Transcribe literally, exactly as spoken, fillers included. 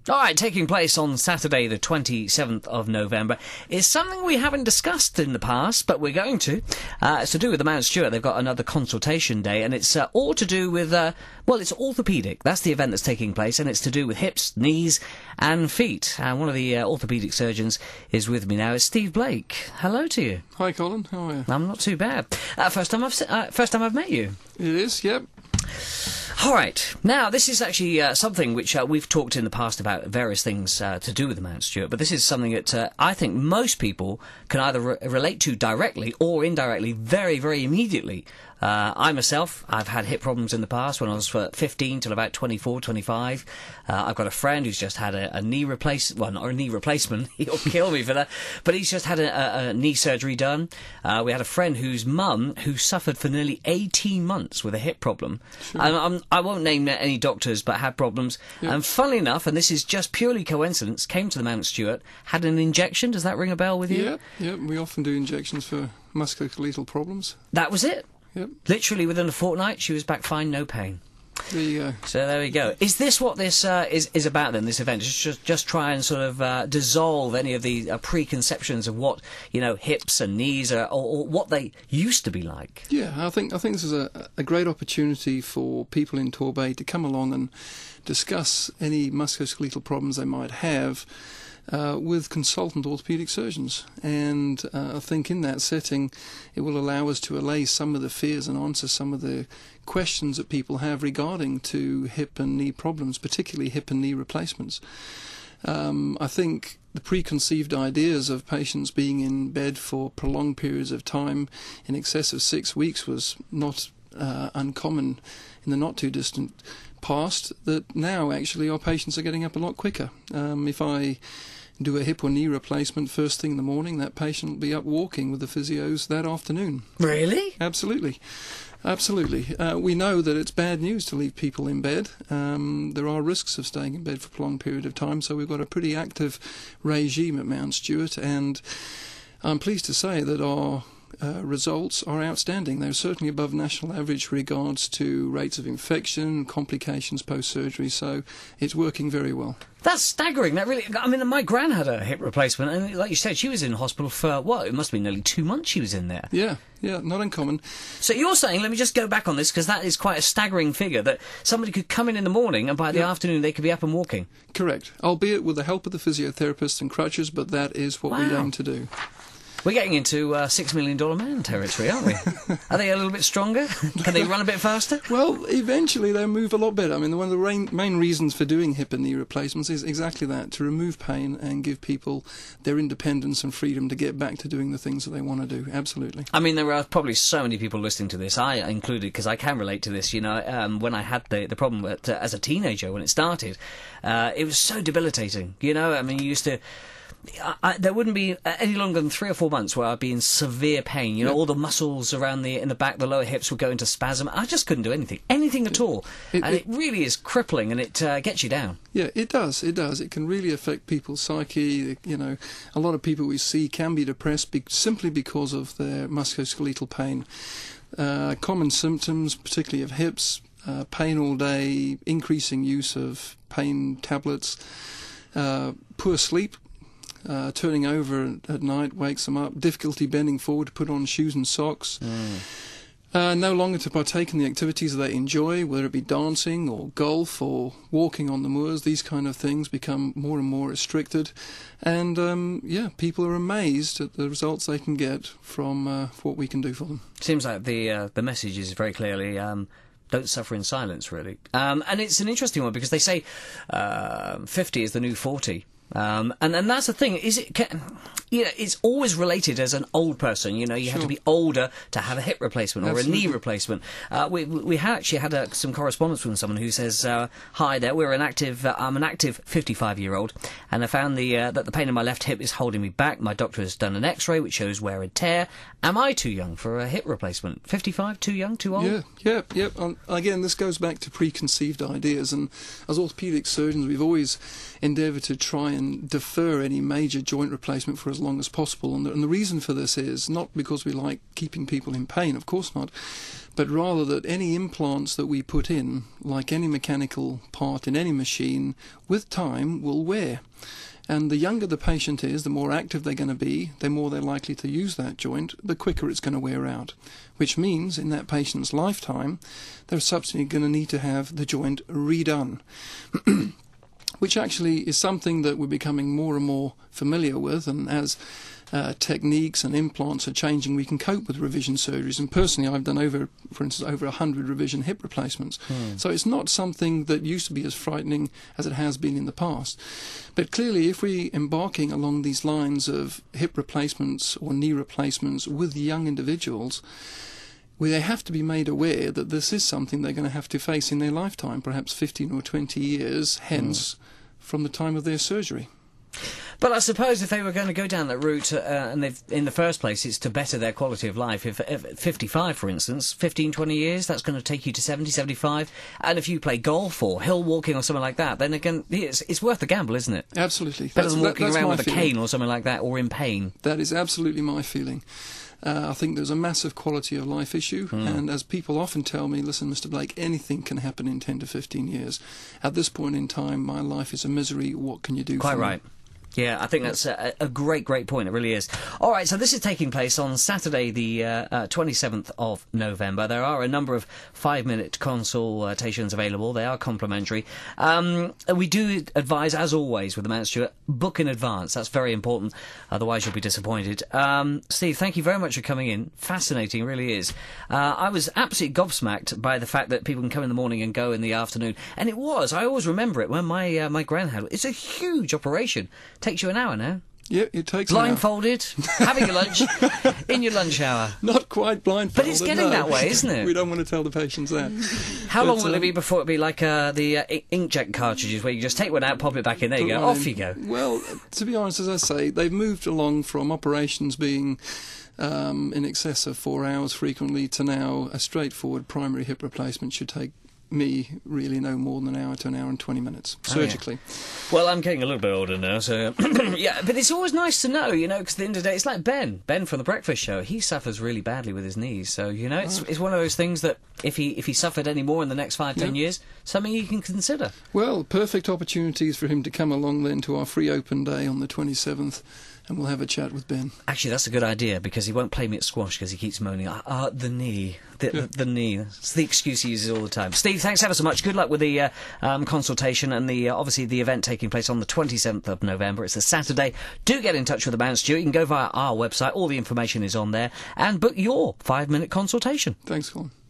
All right, taking place on Saturday the twenty-seventh of November is something we haven't discussed in the past, but we're going to. Uh, it's to do with the Mount Stewart. They've got another consultation day, and it's uh, all to do with, uh, well, it's orthopaedic. That's the event that's taking place, and it's to do with hips, knees, and feet. And one of the uh, orthopaedic surgeons is with me now. It's Steve Blake. Hello to you. Hi, Colin. How are you? I'm not too bad. Uh, first time I've se- uh, first time I've met you. It is, yep. All right. Now, this is actually uh, something which uh, we've talked in the past about various things uh, to do with the Mount Stewart, but this is something that uh, I think most people can either re- relate to directly or indirectly very, very immediately. Uh, I myself, I've had hip problems in the past when I was uh, fifteen till about twenty-four, twenty-five. Uh, I've got a friend who's just had a, a knee replace, well, not a knee replacement, he'll kill me for that, but he's just had a, a, a knee surgery done. Uh, we had a friend whose mum, who suffered for nearly eighteen months with a hip problem. Sure. And I'm, I won't name any doctors, but had problems. Yep. And funnily enough, and this is just purely coincidence, came to the Mount Stewart, had an injection. Does that ring a bell with you? Yep, yep. We often do injections for musculoskeletal problems. That was it. Yep. Literally within a fortnight, she was back fine, no pain. There you go. So there we go. Is this what this uh, is is about then? This event just just, just try and sort of uh, dissolve any of the uh, preconceptions of what you know hips and knees are, or, or what they used to be like. Yeah, I think I think this is a, a great opportunity for people in Torbay to come along and discuss any musculoskeletal problems they might have uh, with consultant orthopaedic surgeons. And uh, I think in that setting, it will allow us to allay some of the fears and answer some of the questions that people have regarding to hip and knee problems, particularly hip and knee replacements. Um, I think the preconceived ideas of patients being in bed for prolonged periods of time, in excess of six weeks, was not uh, uncommon in the not too distant past, that now actually our patients are getting up a lot quicker. Um, if I do a hip or knee replacement first thing in the morning, that patient will be up walking with the physios that afternoon. Really? Absolutely. Absolutely. Uh, we know that it's bad news to leave people in bed. Um, there are risks of staying in bed for a prolonged period of time, so we've got a pretty active regime at Mount Stewart, and I'm pleased to say that our uh, results are outstanding. They're certainly above national average with regards to rates of infection, complications post-surgery, so it's working very well. That's staggering. That really. I mean, my gran had a hip replacement, and like you said, she was in hospital for what? It must have been nearly two months. She was in there. Yeah, yeah, not uncommon. So you're saying? Let me just go back on this because that is quite a staggering figure. That somebody could come in in the morning, and by the yeah. afternoon they could be up and walking. Correct, albeit with the help of the physiotherapists and crutches, but that is what wow. we aim to do. We're getting into uh, six million dollar man territory, aren't we? Are they a little bit stronger? Can they run a bit faster? Well, eventually they'll move a lot better. I mean, one of the main, main reasons for doing hip and knee replacements is exactly that, to remove pain and give people their independence and freedom to get back to doing the things that they want to do. Absolutely. I mean, there are probably so many people listening to this, I included, because I can relate to this. You know, um, when I had the, the problem at, uh, as a teenager, when it started, uh, it was so debilitating. You know, I mean, you used to... I, I, there wouldn't be any longer than three or four months where I'd be in severe pain. You know, yeah. all the muscles around the in the back, the lower hips would go into spasm. I just couldn't do anything, anything at all. It, and it, it really is crippling, and it uh, gets you down. Yeah, it does. It does. It can really affect people's psyche. You know, a lot of people we see can be depressed be- simply because of their musculoskeletal pain. Uh, common symptoms, particularly of hips, uh, pain all day, increasing use of pain tablets, uh, poor sleep. Uh, turning over at night wakes them up, difficulty bending forward to put on shoes and socks, mm. uh, no longer to partake in the activities that they enjoy, whether it be dancing or golf or walking on the moors. These kind of things become more and more restricted, and um, yeah, people are amazed at the results they can get from uh, what we can do for them. Seems like the uh, the message is very clearly um, don't suffer in silence, really. Um, and it's an interesting one because they say uh, fifty is the new forty. Um, and, and that's the thing, is it, can, you know, it's always related as an old person, you know, you sure. have to be older to have a hip replacement or Absolutely. a knee replacement. Uh, we we had actually had uh, some correspondence from someone who says, uh, hi there, we're an active, uh, I'm an active fifty-five-year-old, and I found the uh, that the pain in my left hip is holding me back. My doctor has done an x-ray which shows wear and tear. Am I too young for a hip replacement? fifty-five, too young, too old? Yeah, yeah, yeah. Um, again, this goes back to preconceived ideas, and as orthopaedic surgeons, we've always endeavoured to try and and defer any major joint replacement for as long as possible. And the, and the reason for this is not because we like keeping people in pain, of course not, but rather that any implants that we put in, like any mechanical part in any machine, with time will wear. And the younger the patient is, the more active they're going to be, the more they're likely to use that joint, the quicker it's going to wear out. Which means, in that patient's lifetime, they're subsequently going to need to have the joint redone. Which actually is something that we're becoming more and more familiar with, and as uh, techniques and implants are changing, we can cope with revision surgeries. And personally, I've done over, for instance, over one hundred revision hip replacements. Hmm. So it's not something that used to be as frightening as it has been in the past. But clearly, if we're embarking along these lines of hip replacements or knee replacements with young individuals, where they have to be made aware that this is something they're going to have to face in their lifetime, perhaps fifteen or twenty years, hence, mm. from the time of their surgery. But I suppose if they were going to go down that route, uh, and they've, in the first place, it's to better their quality of life. If, if fifty-five, for instance, fifteen, twenty years, that's going to take you to seventy, seventy-five. And if you play golf or hill walking or something like that, then again, it's, it's worth the gamble, isn't it? Absolutely. Better that's, than walking that, around with a feeling. cane or something like that, or in pain. That is absolutely my feeling. Uh, I think there's a massive quality of life issue, mm. and as people often tell me, listen, Mister Blake, anything can happen in ten to fifteen years. At this point in time, my life is a misery. What can you do Quite for right. me? Yeah, I think that's a, a great, great point. It really is. All right, so this is taking place on Saturday, the uh, uh, twenty-seventh of November. There are a number of five-minute consultations available. They are complimentary. Um, we do advise, as always, with the Mount Stuart, book in advance. That's very important. Otherwise, you'll be disappointed. Um, Steve, thank you very much for coming in. Fascinating, it really is. Uh, I was absolutely gobsmacked by the fact that people can come in the morning and go in the afternoon. And it was. I always remember it when my uh, my gran had it. It's a huge operation. Takes you an hour now. Yeah, it takes blindfolded, having your lunch, in your lunch hour. Not quite blindfolded. But it's getting no. that way, isn't it? We don't want to tell the patients that. How but, long will um, it be before it be like uh, the uh, inkjet cartridges, where you just take one out, pop it back in, there you go, off you go? Well, to be honest, as I say, they've moved along from operations being um, in excess of four hours frequently to now a straightforward primary hip replacement should take me really no more than an hour to an hour and twenty minutes surgically. Oh, yeah. Well, I'm getting a little bit older now, so yeah. But it's always nice to know, you know, because at the end of the day, it's like Ben, Ben from the Breakfast Show. He suffers really badly with his knees, so you know, it's right. it's one of those things that if he if he suffered any more in the next five, ten yeah. years, something you can consider. Well, perfect opportunities for him to come along then to our free open day on the twenty-seventh. And we'll have a chat with Ben. Actually, that's a good idea, because he won't play me at squash because he keeps moaning, ah, uh, the knee, the, yeah. the, the knee. It's the excuse he uses all the time. Steve, thanks ever so much. Good luck with the uh, um, consultation and the uh, obviously the event taking place on the twenty-seventh of November. It's a Saturday. Do get in touch with the Mount Stuart. You can go via our website. All the information is on there. And book your five-minute consultation. Thanks, Colin.